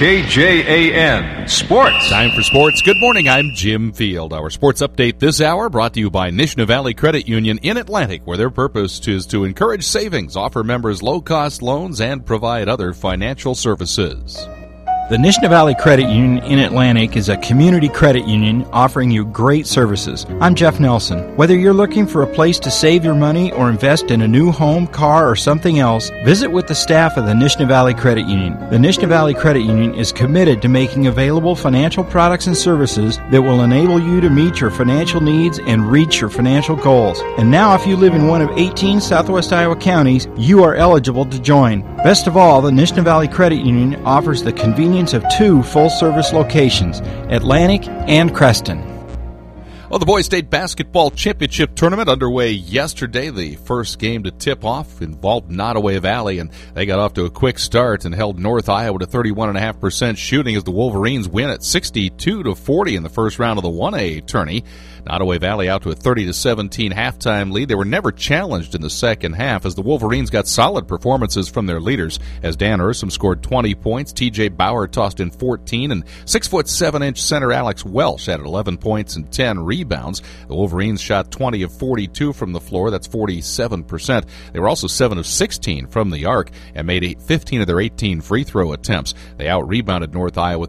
KJAN Sports. Time for sports. Good morning. I'm Jim Field. Our sports update this hour brought to you by Nishna Valley Credit Union in Atlantic, where their purpose is to encourage savings, offer members low-cost loans, and provide other financial services. The Nishna Valley Credit Union in Atlantic is a community credit union offering you great services. I'm Jeff Nelson. Whether you're looking for a place to save your money or invest in a new home, car, or something else, visit with the staff of the Nishna Valley Credit Union. The Nishna Valley Credit Union is committed to making available financial products and services that will enable you to meet your financial needs and reach your financial goals. And now, if you live in one of 18 Southwest Iowa counties, you are eligible to join. Best of all, the Nishna Valley Credit Union offers the convenience of two full-service locations, Atlantic and Creston. Well, the Boys State Basketball Championship Tournament underway yesterday. The first game to tip off involved Nottoway Valley, and they got off to a quick start and held North Iowa to 31.5% shooting as the Wolverines win at 62-40 in the first round of the 1A tourney. Nottoway Valley out to a 30-17 halftime lead. They were never challenged in the second half as the Wolverines got solid performances from their leaders as Dan Ursum scored 20 points, TJ Bauer tossed in 14, and 6'7" center Alex Welsh added 11 points and 10 rebounds. The Wolverines shot 20 of 42 from the floor. That's 47%. They were also 7 of 16 from the arc and made 15 of their 18 free throw attempts. They out-rebounded North Iowa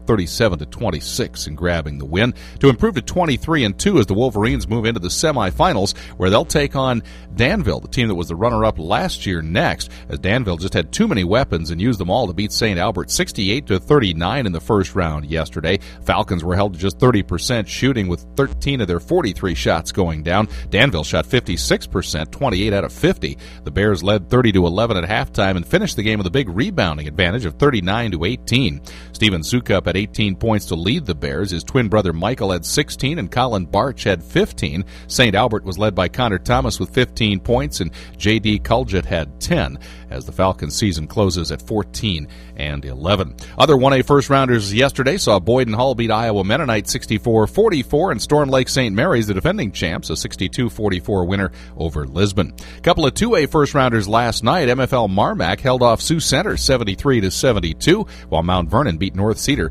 37-26 in grabbing the win to improve to 23-2 as the Wolverines move into the semifinals, where they'll take on Danville, the team that was the runner-up last year, next, as Danville just had too many weapons and used them all to beat St. Albert 68-39 in the first round yesterday. Falcons were held to just 30% shooting with 13 of their 43 shots going down. Danville shot 56%, 28 out of 50. The Bears led 30-11 at halftime and finished the game with a big rebounding advantage of 39-18. Steven Sukup had 18 points to lead the Bears. His twin brother Michael had 16 and Colin Barch had 15. St. Albert was led by Connor Thomas with 15 points, and J.D. Kuljet had 10, as the Falcons season closes at 14-11. Other 1A first-rounders yesterday saw Boyden Hull beat Iowa Mennonite 64-44, and Storm Lake St. Mary's, the defending champs, a 62-44 winner over Lisbon. A couple of 2A first-rounders last night. MFL Marmac held off Sioux Center 73-72, while Mount Vernon beat North Cedar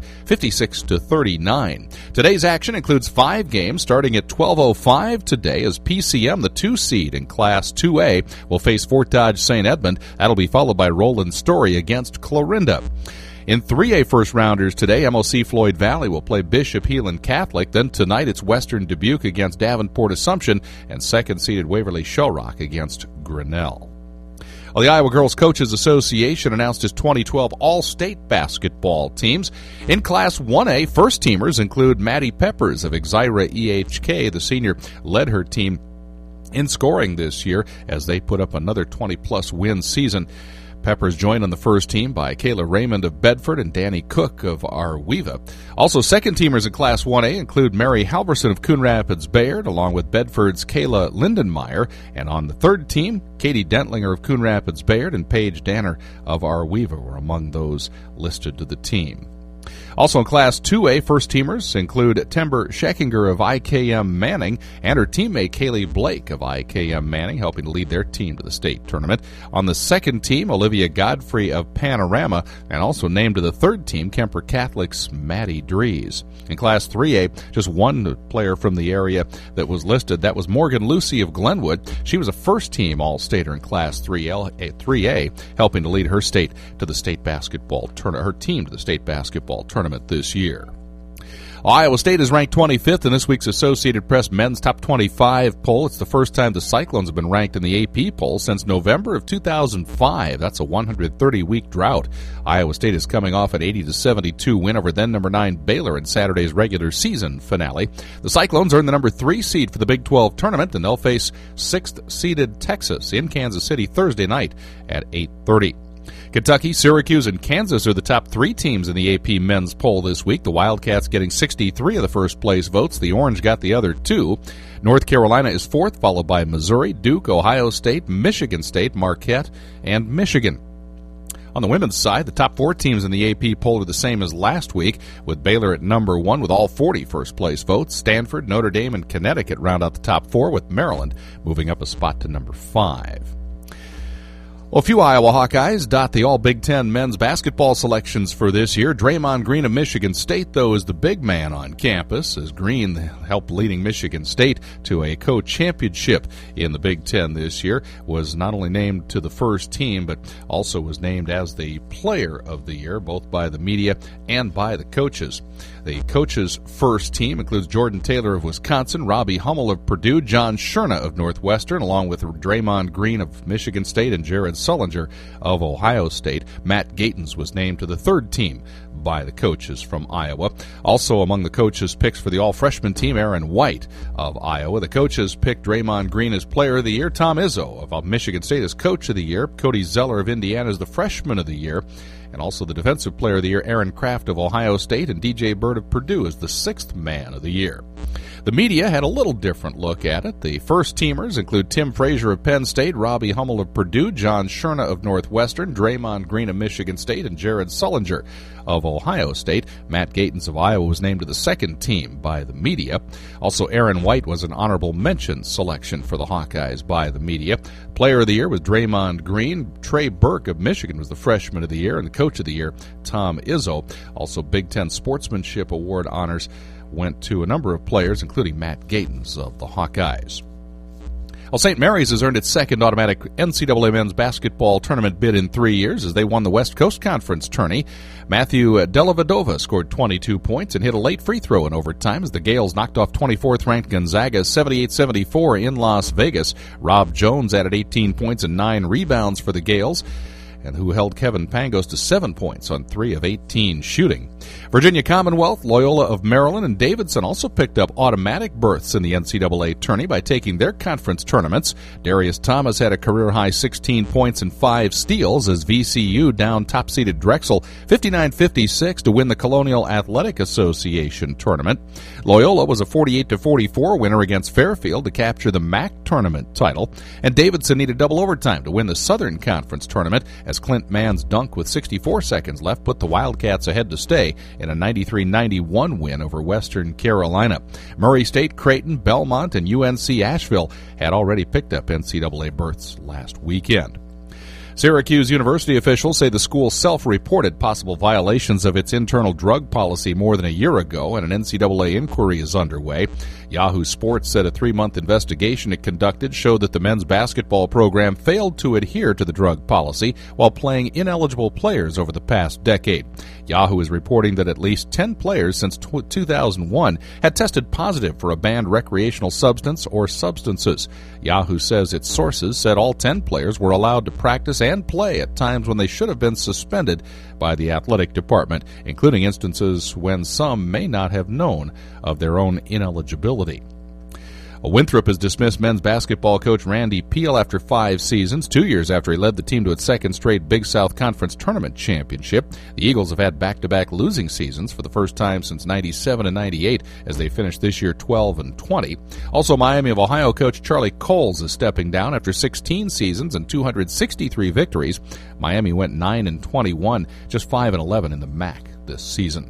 56-39. Today's action includes 5 games starting at 12:05 today as PCM, the 2 seed in Class 2A, will face Fort Dodge St. Edmund. That'll be followed by Roland Story against Clarinda. In 3A first-rounders today, MOC Floyd Valley will play Bishop Heelan Catholic. Then tonight it's Western Dubuque against Davenport Assumption and second-seeded Waverly Shellrock against Grinnell. Well, the Iowa Girls Coaches Association announced its 2012 All-State basketball teams. In Class 1A, first-teamers include Maddie Peppers of Exira EHK. The senior led her team in scoring this year as they put up another 20-plus win season. Peppers joined on the first team by Kayla Raymond of Bedford and Danny Cook of Arweva. Also, second-teamers in Class 1A include Mary Halverson of Coon Rapids Bayard, along with Bedford's Kayla Lindenmeyer. And on the third team, Katie Dentlinger of Coon Rapids Bayard and Paige Danner of Arweva were among those listed to the team. Also in Class 2A, first-teamers include Timber Scheckinger of IKM Manning and her teammate Kaylee Blake of IKM Manning, helping to lead their team to the state tournament. On the second team, Olivia Godfrey of Panorama, and also named to the third team, Kemper Catholic's Maddie Dries. In Class 3A, just one player from the area that was listed. That was Morgan Lucy of Glenwood. She was a first-team All-Stater in Class 3A, helping to lead her state to the state basketball tournament. Her team to the state basketball tournament this year. Iowa State is ranked 25th in this week's Associated Press Men's Top 25 poll. It's the first time the Cyclones have been ranked in the AP poll since November of 2005. That's a 130-week drought. Iowa State is coming off an 80-72 win over then number 9 Baylor in Saturday's regular season finale. The Cyclones earned the number 3 seed for the Big 12 tournament, and they'll face 6th-seeded Texas in Kansas City Thursday night at 8:30. Kentucky, Syracuse, and Kansas are the top 3 teams in the AP men's poll this week. The Wildcats getting 63 of the first-place votes. The Orange got the other 2. North Carolina is 4th, followed by Missouri, Duke, Ohio State, Michigan State, Marquette, and Michigan. On the women's side, the top 4 teams in the AP poll are the same as last week, with Baylor at number 1 with all 40 first-place votes. Stanford, Notre Dame, and Connecticut round out the top 4, with Maryland moving up a spot to number 5. Well, a few Iowa Hawkeyes dot the All-Big Ten men's basketball selections for this year. Draymond Green of Michigan State, though, is the big man on campus, as Green helped leading Michigan State to a co-championship in the Big Ten this year, was not only named to the first team, but also was named as the player of the year, both by the media and by the coaches. The coaches' first team includes Jordan Taylor of Wisconsin, Robbie Hummel of Purdue, John Scherna of Northwestern, along with Draymond Green of Michigan State and Jared Sullinger of Ohio State. Matt Gatens was named to the third team by the coaches from Iowa. Also among the coaches' picks for the all-freshman team, Aaron White of Iowa. The coaches picked Draymond Green as Player of the Year, Tom Izzo of Michigan State as Coach of the Year, Cody Zeller of Indiana as the Freshman of the Year, and also the Defensive Player of the Year, Aaron Kraft of Ohio State, and DJ Bird of Purdue as the Sixth Man of the Year. The media had a little different look at it. The first teamers include Tim Frazier of Penn State, Robbie Hummel of Purdue, John Scherna of Northwestern, Draymond Green of Michigan State, and Jared Sullinger of Ohio State. Matt Gatens of Iowa was named to the second team by the media. Also, Aaron White was an honorable mention selection for the Hawkeyes by the media. Player of the Year was Draymond Green. Trey Burke of Michigan was the Freshman of the Year, and the Coach of the Year, Tom Izzo. Also, Big Ten Sportsmanship Award honors went to a number of players, including Matt Gatens of the Hawkeyes. Well, St. Mary's has earned its second automatic NCAA men's basketball tournament bid in 3 years as they won the West Coast Conference tourney. Matthew Dellavedova scored 22 points and hit a late free throw in overtime as the Gales knocked off 24th-ranked Gonzaga 78-74 in Las Vegas. Rob Jones added 18 points and 9 rebounds for the Gales, and who held Kevin Pangos to 7 points on 3 of 18 shooting. Virginia Commonwealth, Loyola of Maryland, and Davidson also picked up automatic berths in the NCAA tourney by taking their conference tournaments. Darius Thomas had a career-high 16 points and 5 steals as VCU downed top-seeded Drexel 59-56 to win the Colonial Athletic Association tournament. Loyola was a 48-44 winner against Fairfield to capture the MAC tournament title, and Davidson needed double overtime to win the Southern Conference tournament as Clint Mann's dunk with 64 seconds left put the Wildcats ahead to stay in a 93-91 win over Western Carolina. Murray State, Creighton, Belmont, and UNC Asheville had already picked up NCAA berths last weekend. Syracuse University officials say the school self-reported possible violations of its internal drug policy more than a year ago, and an NCAA inquiry is underway. Yahoo Sports said a 3-month investigation it conducted showed that the men's basketball program failed to adhere to the drug policy while playing ineligible players over the past decade. Yahoo is reporting that at least 10 players since 2001 had tested positive for a banned recreational substance or substances. Yahoo says its sources said all 10 players were allowed to practice and play at times when they should have been suspended by the athletic department, including instances when some may not have known of their own ineligibility. Winthrop has dismissed men's basketball coach Randy Peel after 5 seasons, 2 years after he led the team to its second straight Big South Conference Tournament championship. The Eagles have had back-to-back losing seasons for the first time since 97 and 98 as they finished this year 12 and 20. Also, Miami of Ohio coach Charlie Coles is stepping down after 16 seasons and 263 victories. Miami went 9 and 21, just 5 and 11 in the MAC this season.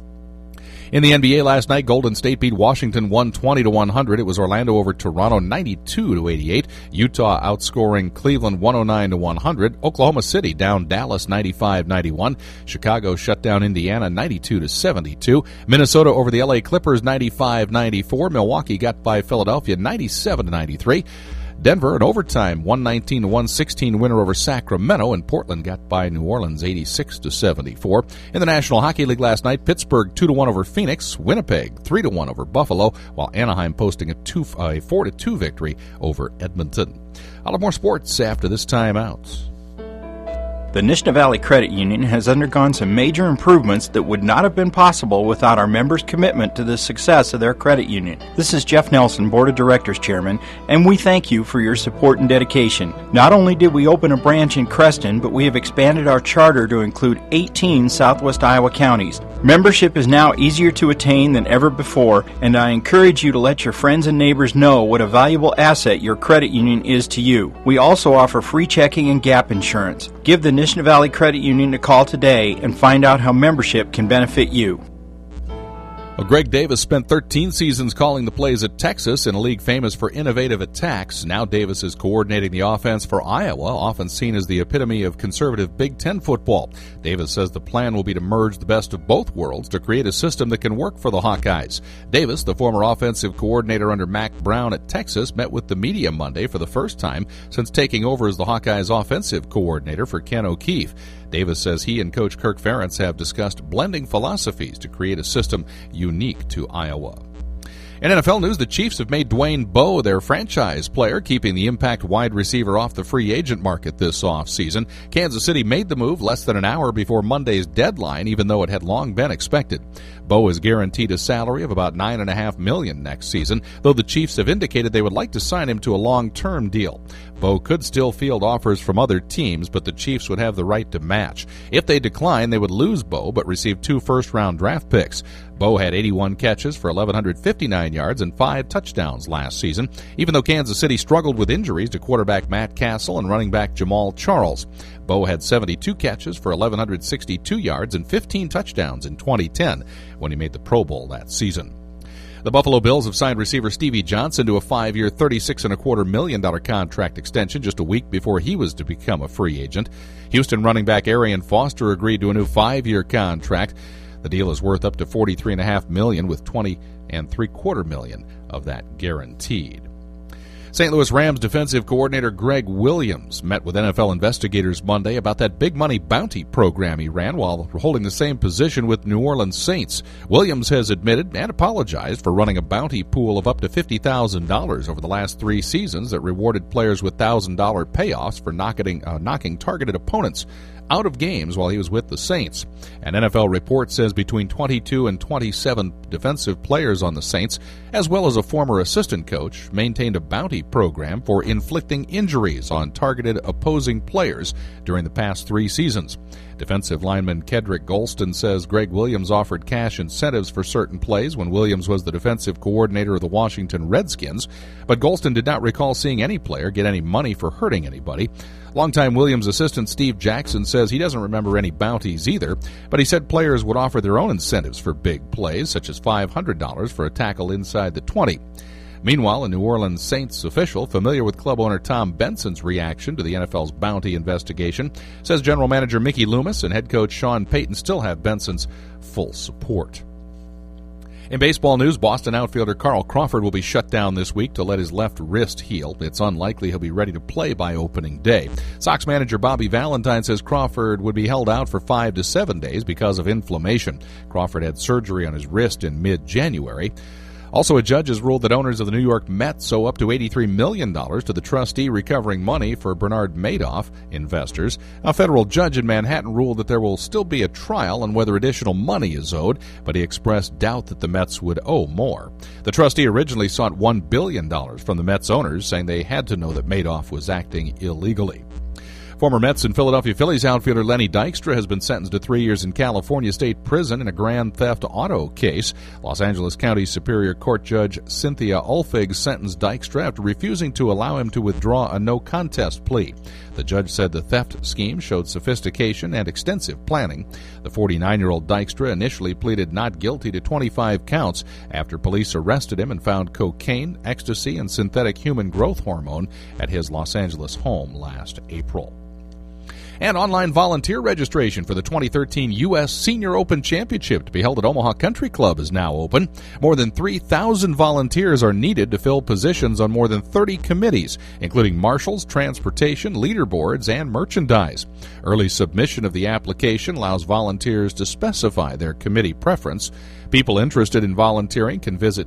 In the NBA last night, Golden State beat Washington 120-100. It was Orlando over Toronto 92-88. Utah outscoring Cleveland 109-100. Oklahoma City down Dallas 95-91. Chicago shut down Indiana 92-72. Minnesota over the LA Clippers 95-94. Milwaukee got by Philadelphia 97-93. Denver, an overtime 119-116 winner over Sacramento, and Portland got by New Orleans 86-74. In the National Hockey League last night, Pittsburgh 2-1 over Phoenix, Winnipeg 3-1 over Buffalo, while Anaheim posting a 4-2 victory over Edmonton. I'll have more sports after this timeout. The Nishna Valley Credit Union has undergone some major improvements that would not have been possible without our members' commitment to the success of their credit union. This is Jeff Nelson, Board of Directors Chairman, and we thank you for your support and dedication. Not only did we open a branch in Creston, but we have expanded our charter to include 18 Southwest Iowa counties. Membership is now easier to attain than ever before, and I encourage you to let your friends and neighbors know what a valuable asset your credit union is to you. We also offer free checking and gap insurance. Give the Nishna Valley Credit Union a call today and find out how membership can benefit you. Well, Greg Davis spent 13 seasons calling the plays at Texas in a league famous for innovative attacks. Now Davis is coordinating the offense for Iowa, often seen as the epitome of conservative Big Ten football. Davis says the plan will be to merge the best of both worlds to create a system that can work for the Hawkeyes. Davis, the former offensive coordinator under Mack Brown at Texas, met with the media Monday for the first time since taking over as the Hawkeyes offensive coordinator for Ken O'Keefe. Davis says he and Coach Kirk Ferentz have discussed blending philosophies to create a system unique to Iowa. In NFL news, the Chiefs have made Dwayne Bowe their franchise player, keeping the impact wide receiver off the free agent market this offseason. Kansas City made the move less than an hour before Monday's deadline, even though it had long been expected. Bowe is guaranteed a salary of about $9.5 million next season, though the Chiefs have indicated they would like to sign him to a long-term deal. Bowe could still field offers from other teams, but the Chiefs would have the right to match. If they decline, they would lose Bowe, but receive 2 first-round draft picks. Bowe had 81 catches for 1,159 yards and 5 touchdowns last season, even though Kansas City struggled with injuries to quarterback Matt Castle and running back Jamal Charles. Bowe had 72 catches for 1,162 yards and 15 touchdowns in 2010 when he made the Pro Bowl that season. The Buffalo Bills have signed receiver Stevie Johnson to a 5-year, $36.25 million contract extension just a week before he was to become a free agent. Houston running back Arian Foster agreed to a new 5-year contract. The deal is worth up to $43.5 million, with $20.75 million of that guaranteed. St. Louis Rams defensive coordinator Greg Williams met with NFL investigators Monday about that big money bounty program he ran while holding the same position with New Orleans Saints. Williams has admitted and apologized for running a bounty pool of up to $50,000 over the last 3 seasons that rewarded players with $1,000 payoffs for knocking targeted opponents out of games while he was with the Saints. An NFL report says between 22 and 27 defensive players on the Saints, as well as a former assistant coach, maintained a bounty program for inflicting injuries on targeted opposing players during the past 3 seasons. Defensive lineman Kedrick Golston says Greg Williams offered cash incentives for certain plays when Williams was the defensive coordinator of the Washington Redskins, but Golston did not recall seeing any player get any money for hurting anybody. Longtime Williams assistant Steve Jackson says he doesn't remember any bounties either, but he said players would offer their own incentives for big plays, such as $500 for a tackle inside the 20. Meanwhile, a New Orleans Saints official familiar with club owner Tom Benson's reaction to the NFL's bounty investigation says general manager Mickey Loomis and head coach Sean Payton still have Benson's full support. In baseball news, Boston outfielder Carl Crawford will be shut down this week to let his left wrist heal. It's unlikely he'll be ready to play by opening day. Sox manager Bobby Valentine says Crawford would be held out for 5 to 7 days because of inflammation. Crawford had surgery on his wrist in mid-January. Also, a judge has ruled that owners of the New York Mets owe up to $83 million to the trustee recovering money for Bernard Madoff investors. A federal judge in Manhattan ruled that there will still be a trial on whether additional money is owed, but he expressed doubt that the Mets would owe more. The trustee originally sought $1 billion from the Mets owners, saying they had to know that Madoff was acting illegally. Former Mets and Philadelphia Phillies outfielder Lenny Dykstra has been sentenced to 3 years in California State Prison in a grand theft auto case. Los Angeles County Superior Court Judge Cynthia Ulfig sentenced Dykstra after refusing to allow him to withdraw a no-contest plea. The judge said the theft scheme showed sophistication and extensive planning. The 49-year-old Dykstra initially pleaded not guilty to 25 counts after police arrested him and found cocaine, ecstasy, and synthetic human growth hormone at his Los Angeles home last April. And online volunteer registration for the 2013 U.S. Senior Open Championship to be held at Omaha Country Club is now open. More than 3,000 volunteers are needed to fill positions on more than 30 committees, including marshals, transportation, leaderboards, and merchandise. Early submission of the application allows volunteers to specify their committee preference. People interested in volunteering can visit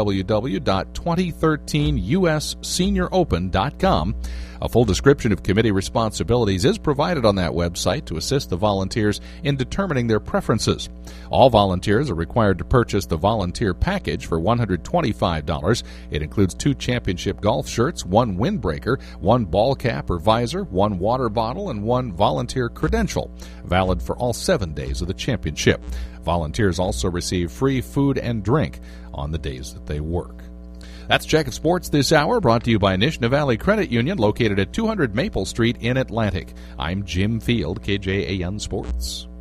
www.2013ussenioropen.com. A full description of committee responsibilities is provided on that website to assist the volunteers in determining their preferences. All volunteers are required to purchase the volunteer package for $125. It includes 2 championship golf shirts, 1 windbreaker, 1 ball cap or visor, 1 water bottle, and 1 volunteer credential, valid for all 7 days of the championship. Volunteers also receive free food and drink on the days that they work. That's Jacket Sports this hour, brought to you by Nishna Valley Credit Union, located at 200 Maple Street in Atlantic. I'm Jim Field, KJAN Sports.